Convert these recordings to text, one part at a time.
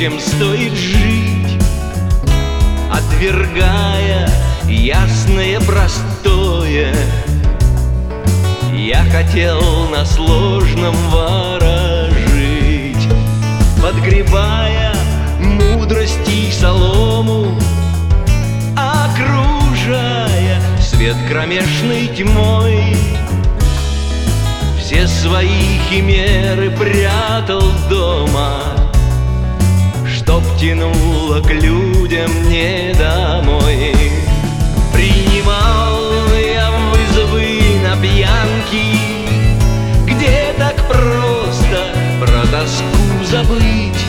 чем стоит жить, отвергая ясное простое. Я хотел на сложном ворожить, подгребая мудрости солому, окружая свет кромешной тьмой. Все свои химеры прятал дома, чтоб тянуло к людям не домой. Принимал я вызовы на пьянки, где так просто про тоску забыть.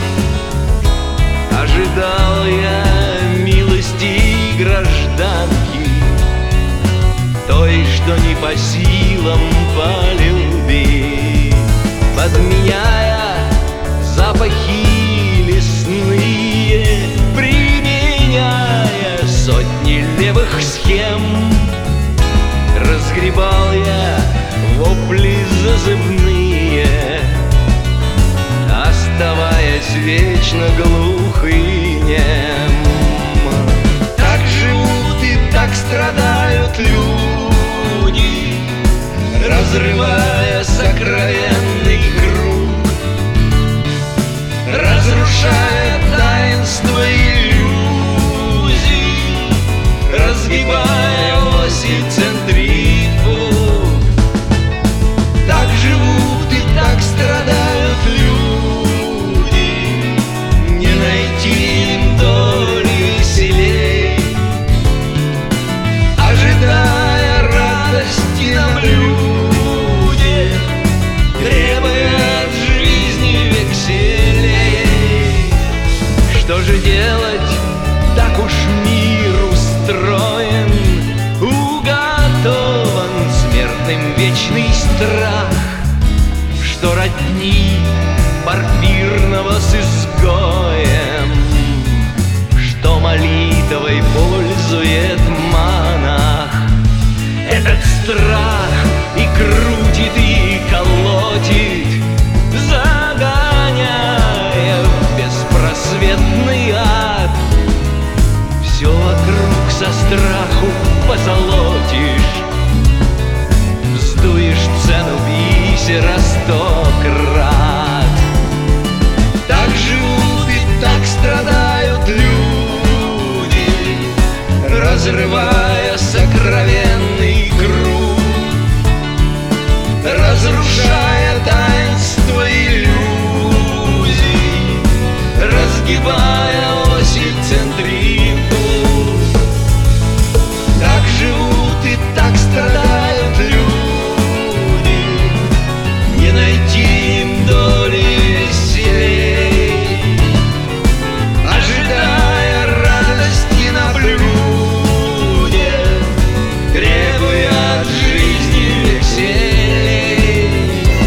Ожидал я милости гражданки, той, что не по силам полюбить, подменяя запахи лесные, применяя сотни левых схем. Разгребал я вопли зазывные, оставаясь вечно глух и нем. Так живут и так страдают люди, разрывая сокровенный круг, разрушая таинство иллюзий, разгибая оси центрифуг. Так живут и так страдают люди, не найти им доли веселей, ожидая радости на блюде, требуя от жизни векселей. Что же делать, так уж мир устроен, уготован смертным вечный страх, что родни порфирного с изгоем, что молитвой пользует монах. Этот страх и крутит, и колотит, загоняя в беспросветный ад. Все вокруг со страху позолотишь, сдуешь цену бисера 100 крат. Так живут и так страдают люди, разрывая сокровенный круг, разрушая таинство иллюзий, разгибая оси центрифуг. Так живут и так страдают люди, не найти им доли веселей, ожидая радости на блюде, требуя от жизни векселей.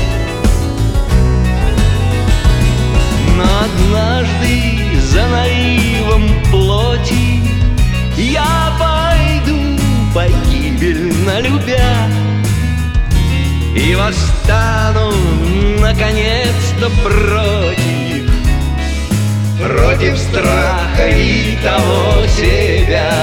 Но однажды за наивом плоти я пойду погибельно любя, и восстану наконец-то против страха и того себя.